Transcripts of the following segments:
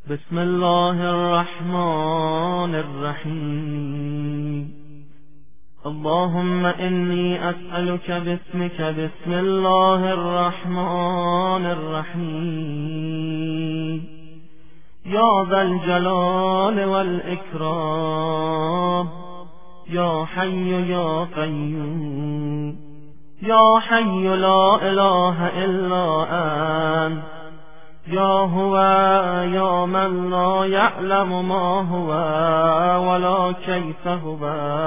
بسم الله الرحمن الرحيم. اللهم إني أسألك باسمك بسم الله الرحمن الرحيم يا ذا الجلال والإكرام يا حي يا قيوم يا حي لا إله إلا أنت يا هو يا من لا يعلم ما هو ولا كيف هو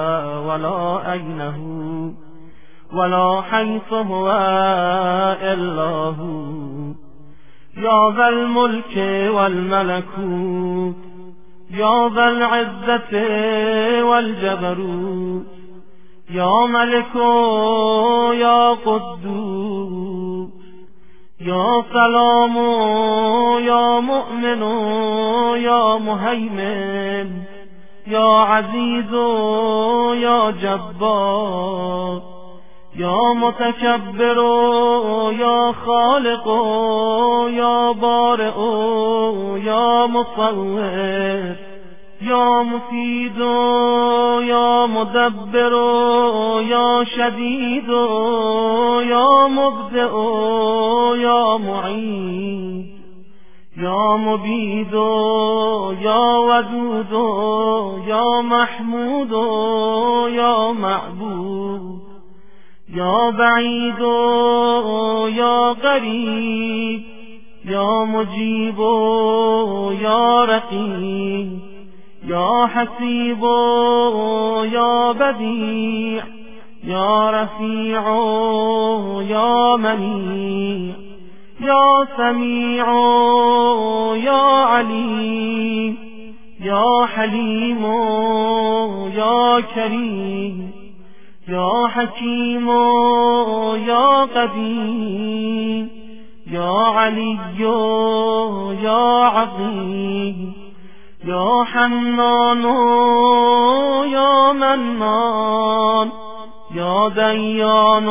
ولا أين هو ولا حيث هو إلا هو يا ذا الملك والملكوت يا ذا العزة والجبروت يا ملك يا قدوس يا سلام يا مؤمن يا مهيمن يا عزيز يا جبار يا متكبر يا خالق يا بارئ يا مصور يا مفيد يا مدبر يا شديد يا مبدئ يا معيد يا مبيد يا ودود يا محمود يا معبود يا بعيد يا قريب يا مجيب يا رقيب يا حسيب يا بديع يا رفيع يا منيع يا سميع يا عليم يا حليم يا كريم يا حكيم يا قديم يا علي يا عظيم يا حنان يا منان يا ديان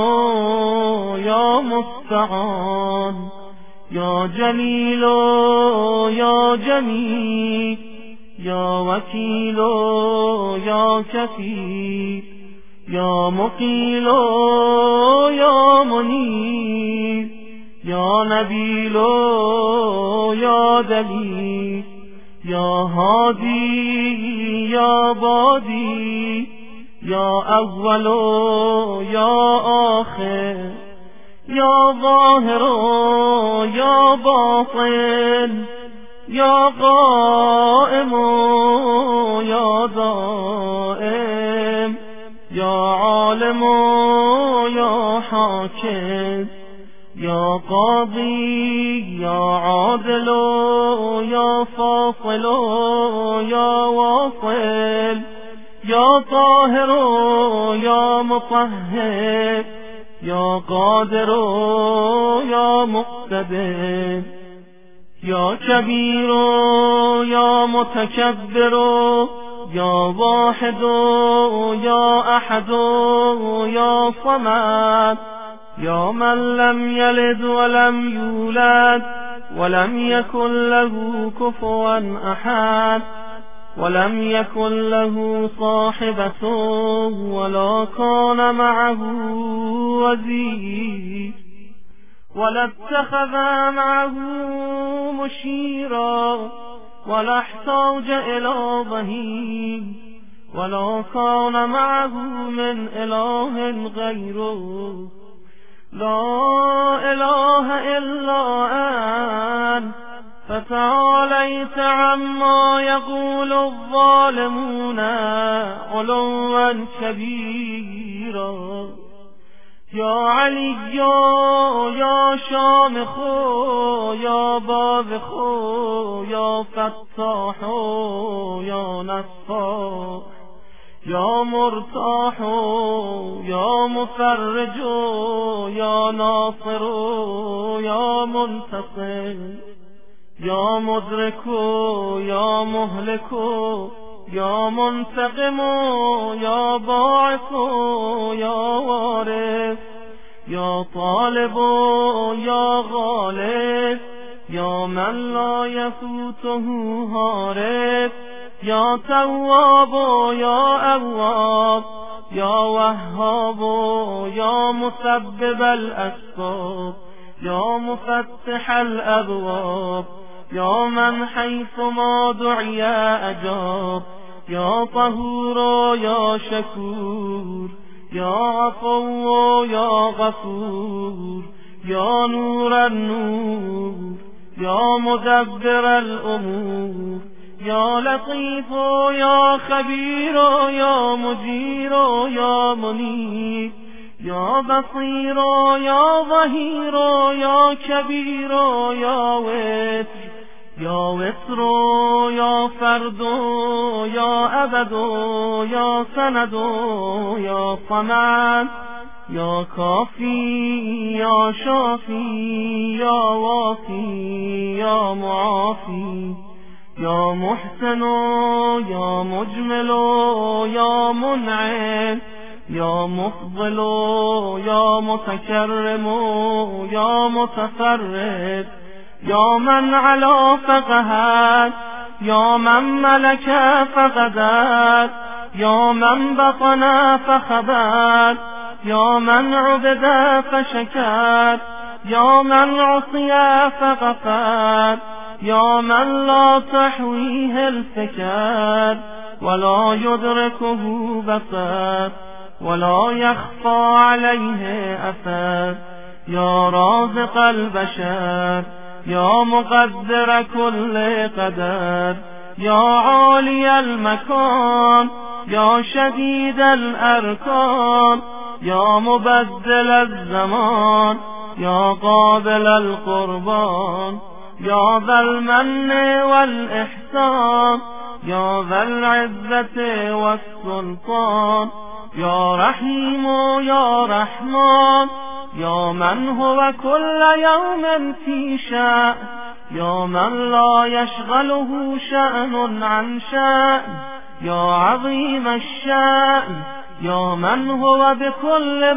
يا مستعان يا جليل يا جميل يا وكيل يا كفيل يا مقيل يا منيب يا نبيل يا دليل يا هادي يا بادي يا أول يا آخر يا ظاهر يا باطن يا قائم يا دائم يا عالم يا حاكم يا قاضي يا عادل يا فاصل يا واصل يا طاهر يا مطهر يا قادر يا مقتدر يا كبير يا متكبر يا واحد يا أحد يا صمد يا من لم يلد ولم يولد ولم يكن له كفوا أحد ولم يكن له صاحبة ولا كان معه وزير ولا اتخذ معه مشيرا ولا احتاج إلى ظهير ولا كان معه من إله غيره لا إله إلا أنت فتعاليت عما يقول الظالمون علوا كبيرا يا علي يا شامخ يا باذخ يا فتاح يا نصار يا مرتاح يا مفرج يا ناصر يا منتصر يا مدرك يا مهلك يا منتقم يا باعث يا وارث يا طالب يا غالب یا من لا یفوته هارب، یا تواب و یا اواب، یا وهاب و یا مسبب الاسباب، یا مفتح الابواب، یا من حیث ما دعی اجاب، یا طهور و یا شکور، یا عفو و یا غفور، یا نور النور، یا مدبر الامور، یا لطیف و یا خبیر و یا مجیر و یا منیر، یا بصیر و یا ظهیر و یا کبیر و یا وتر، یا وتر و یا فرد و یا ابد و یا سند و یا صمد، یا کافی یا شافی یا وافی یا معافی، یا محسن و یا مجمل و یا منعم، یا مفضل و یا متکرم و یا متفرد، یا من علا فقهد، یا من ملک فقدد، یا من بطن فخبد، یا من عبد فشکر، یا من عصی فغفر، یا من لا تحویه الفکر ولا یدرکه بصر ولا یخفى علیه اثر، یا رازق البشر، یا مقدر كل قدر، یا عالی المکان، یا شدید الارکان، یا مبدل الزمان، یا قابل القربان، یا ذا المن والإحسان، یا ذا العزة والسلطان، یا رحیم یا رحمان، یا من هو كل يوم في شأن، یا من لا يشغله شأن عن شأن، یا عظیم الشأن، یا من هو بكل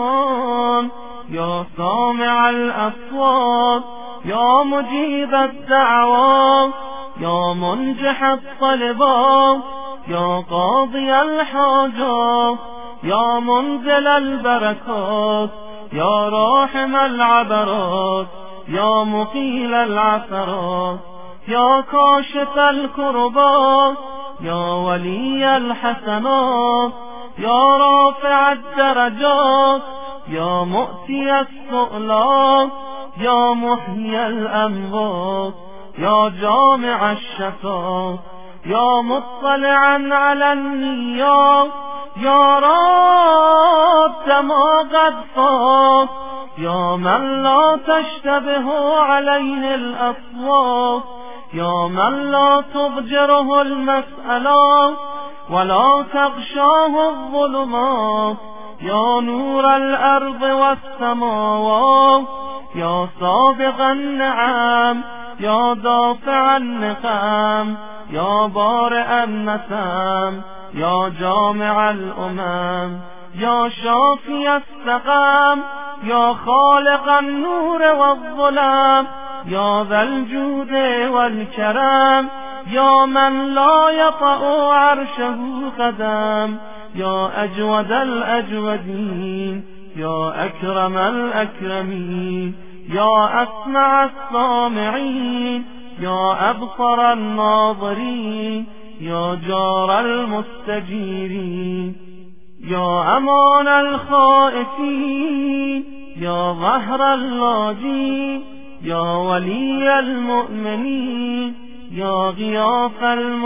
مكان، یا سامع الأصوات، یا مجيب الدعوات، یا منجح الطلبات، یا قاضي الحاجات، یا منزل البركات، یا راحم العبرات، یا مقيل العثرات، یا كاشف الكربات، یا ولي الحسنات، یا رافع الدرجات، یا مؤتي السؤلات، یا محيي الأموات، یا جامع الشفاعات، یا مطلعا على النيات، یا راد ما قد فات، یا من لا تشتبه عليه الأصوات، یا من لا تضجره المسألات ولا تغشاه الظلمات، یا نور الأرض والسماوات، یا سابق النعم، یا دافع النقم، یا بارئ النسم، یا جامع الأمم، یا شافی السقم، یا خالق النور والظلم، یا ذا الجود والكرم، یا من لا يطأ عرشه قدم، یا أجود الأجودين، یا أكرم الأكرمين، یا أسمع السامعين، یا أبصر الناظرين، یا جار المستجيرين، یا أمان الخائفين، یا ظهر اللاجين، یا ولي المؤمنين، یا غياث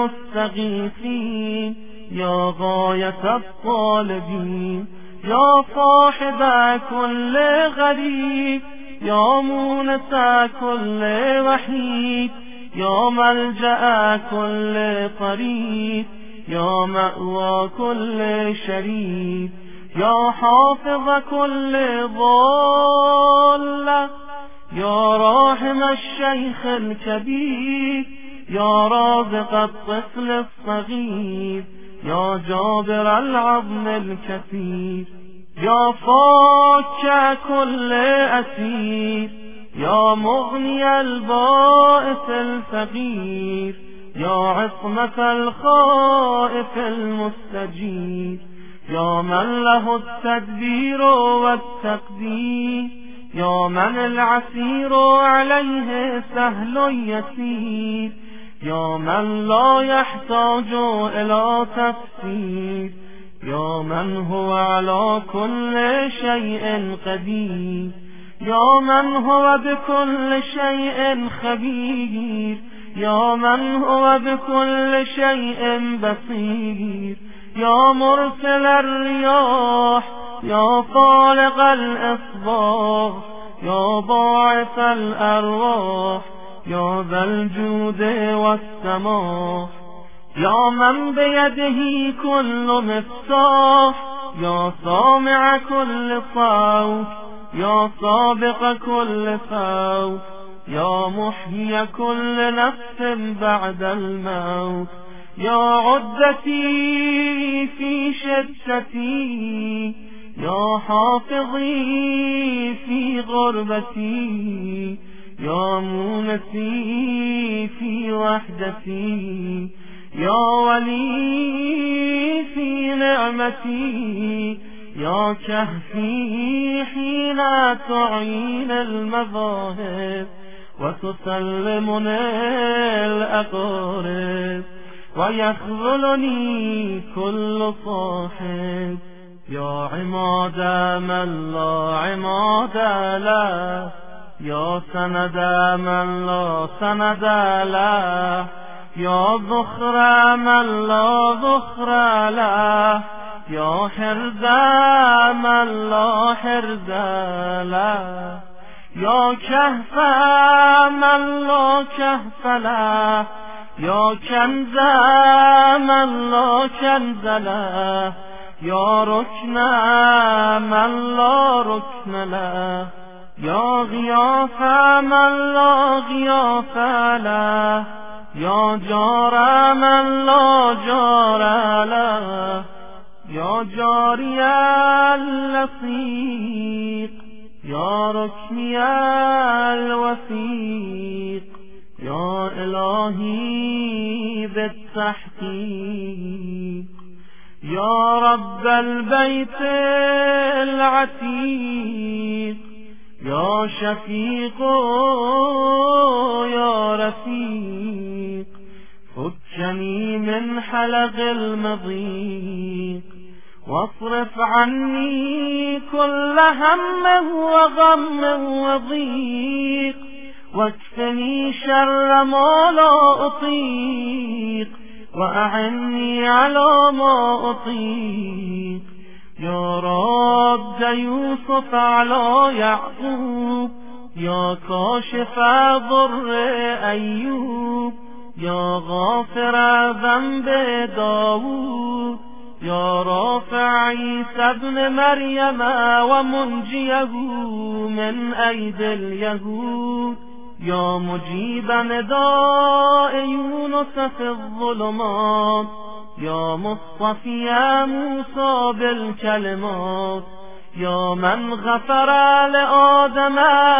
المستغيثين، یا غاية الطالبين، یا صاحب كل غريب، یا مونس كل وحيد، یا ملجأ كل طريق، یا مأوى كل شريك، یا حافظ كل ضالة، یا راحم الشيخ الكبير، یا رازق الطفل الصغير، یا جابر العظم الكثير، یا فاك كل أسير، يا مغني البائس الفقير، يا عصمة الخائف المستجير، يا من له التدبير والتقدير، يا من العسير عليه سهل يسير، يا من لا يحتاج إلى تفسير، يا من هو على كل شيء قدير، يا من هو بكل شيء خبير، يا من هو بكل شيء بصير، يا مرسل الرياح، يا خالق الإصباح، يا باعث الأرواح، يا ذا الجود والسماح، يا من بيده كل مفتاح، يا سامع كل صوت، يا سابق كل فوت، يا محيي كل نفس بعد الموت، يا عدتي في شدتي، يا حافظي في غربتي، يا مونسي في وحدتي، يا ولي في نعمتي، يا كهفي حين تعين المذاهب وتسلمني الأقارب ويخذلني كل صاحب، يا عماد من لا عماد له، يا سند من لا سند له، يا ذخر من لا ذخر له، يا حرز من لا حرز له، يا كهف من لا كهف له، يا كنز من لا كنز له، يا ركن من لا ركن له، يا غياث من لا غياث له، يا جار من لا جار له، يا جاري اللصيق، يا ركني الوثيق، يا إلهي بالتحقيق، يا رب البيت العتيق، يا شفيق يا رفيق، فكني من حلق المضيق، واصرف عني كل هم وغم وضيق، واكفني شر ما لا أطيق، وأعني على ما أطيق، يا رب يوسف على يعقوب، يا كاشف ضر أيوب، يا غافر ذنب داود، يا رافع عيسى ابن مريم ومنجيه من أيدي اليهود، يا مجيب نداء يونس في الظلمات، يا مصطفي يا موسى بالكلمات، يا من غفر لآدم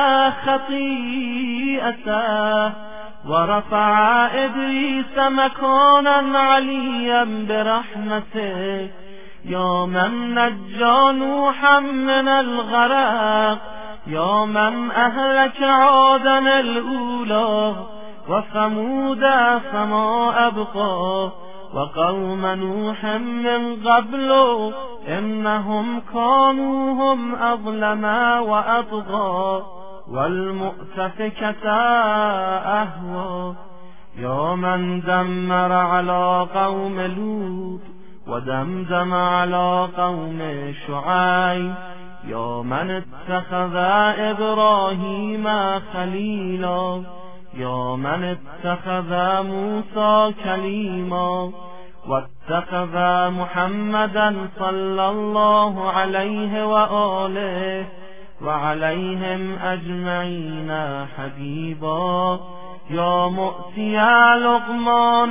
خطيئته ورفع إدريس مكانا عليا برحمته، يا من نجى نوحا من الغرق، يا من أهلك عادا الأولى وثمود فما أبقى، وقوم نوح من قبل إنهم كانوا هم أظلم وأطغى، والمؤتفكة أهوى، يا من دمر على قوم لوط ودمدم على قوم شعيب، يا من اتخذ إبراهيم خليلا، يا من اتخذ موسى كليما، واتخذ محمدا صلى الله عليه وآله وعليهم أجمعين حبيبا، يا مؤتي لقمان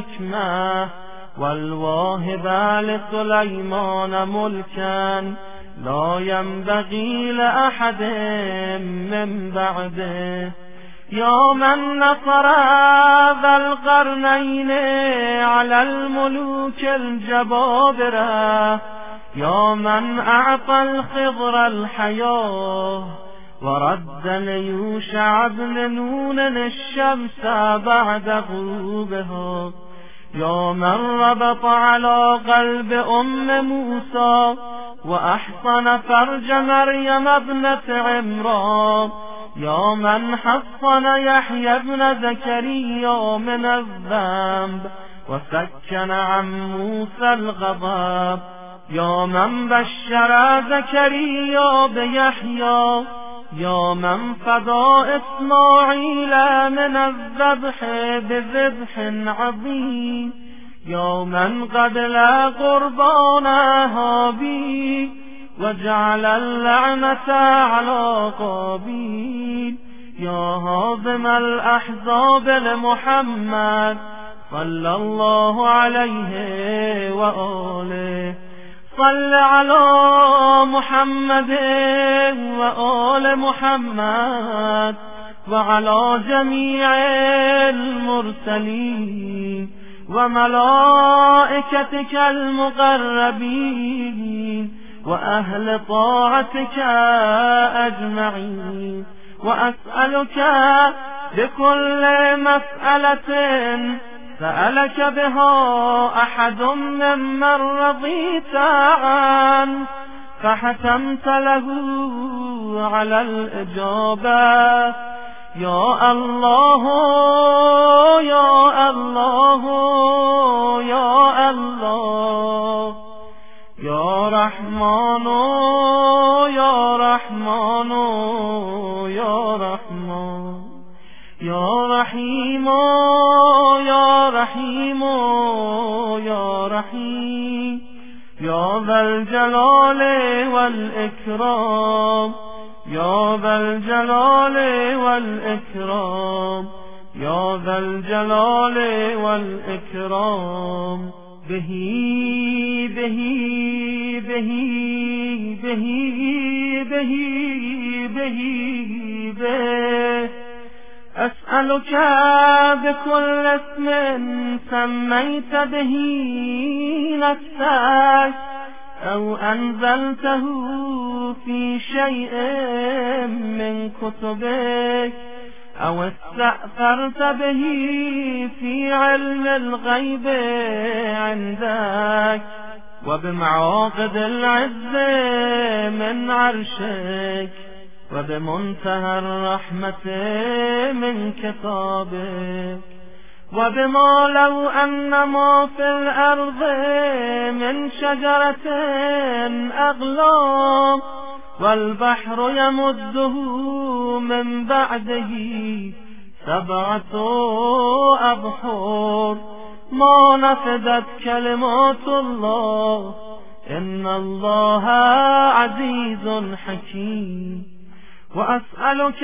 الحكمة والواهب لسليمان ملكا لا ينبغي لأحد من بعده. يا من نصر ذا القرنين على الملوك الجبابرة، يا من أعطى الخضر الحياة ورد ليوشع بن نون الشمس بعد غروبها، يا من ربط على قلب موسى وأحصن فرج مريم ابنة عمران، يا من حصن يحيى ابن زكريا من الذنب وسكن عن موسى الغضب، يا من بشر زكريا بيحيى، يا من فدى إسماعيل من الذبح بذبح عظيم، يا من قبل قربان هابيل وجعل اللعنة على قابيل، يا هاضم الأحزاب لمحمد صلى الله عليه وآله. صل على محمد وآل محمد وعلى جميع المرسلين وملائكتك المقربين وأهل طاعتك أجمعين، وأسألك بكل مسألة سألك بها أحد ممن رضيت عنه فحتمت له على الإجابة، يا الله يا الله يا الله، يا رحمن يا رحمن يا رحمن، يا رحيم يا رحيم يا رحيم، يا ذا الجلال والإكرام، يا ذا الجلال والإكرام، يا ذا الجلال والإكرام. به به به به به به به أسألك بكل اسم سميت به نفسك أو أنزلته في شيء من كتبك أو استأثرت به في علم الغيب عندك وبمعاقد العز من عرشك وبمنتهى الرحمة من كتابك، وبما لو أن ما في الأرض من شجرة أغلام والبحر يمده من بعده 7 أبحر ما نفدت كلمات الله إن الله عزيز حكيم. وأسألك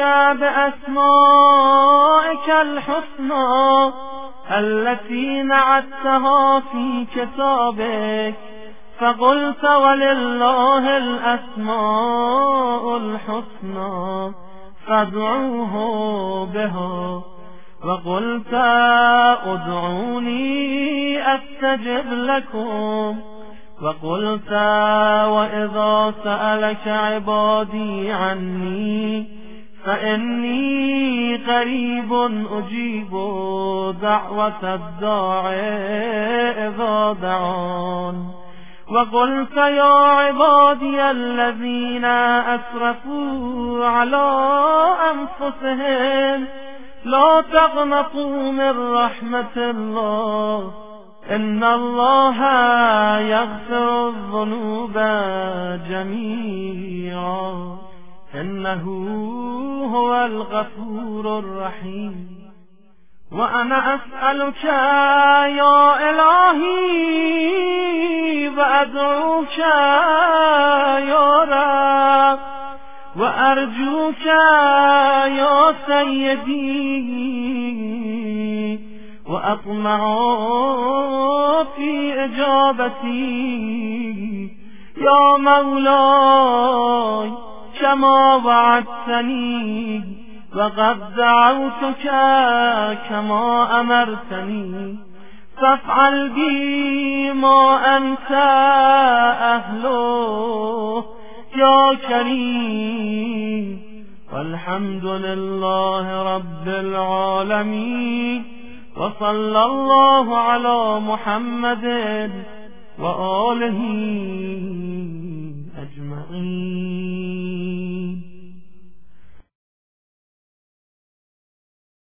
بأسمائك الحسنى التي نعتها في كتابك فقلت ولله الأسماء الحسنى فادعوه بها، وقلت ادعوني أستجب لكم، وقلت وإذا سألك عبادي عني فإني قريب أجيب دعوة الداعي إذا دعان، وقلت يا عبادي الذين أسرفوا على أنفسهم لا تقنطوا من رحمة الله إن الله يغفر الذنوب جميعا إنه هو الغفور الرحيم. وأنا أسألك يا إلهي وأدعوك يا رب وأرجوك يا سيدي وأطمع في إجابتي يا مولاي كما وعدتني وقد دعوتك كما أمرتني فافعل بي ما أنت أهله يا كريم. والحمد لله رب العالمين، وصلى الله على محمد وآله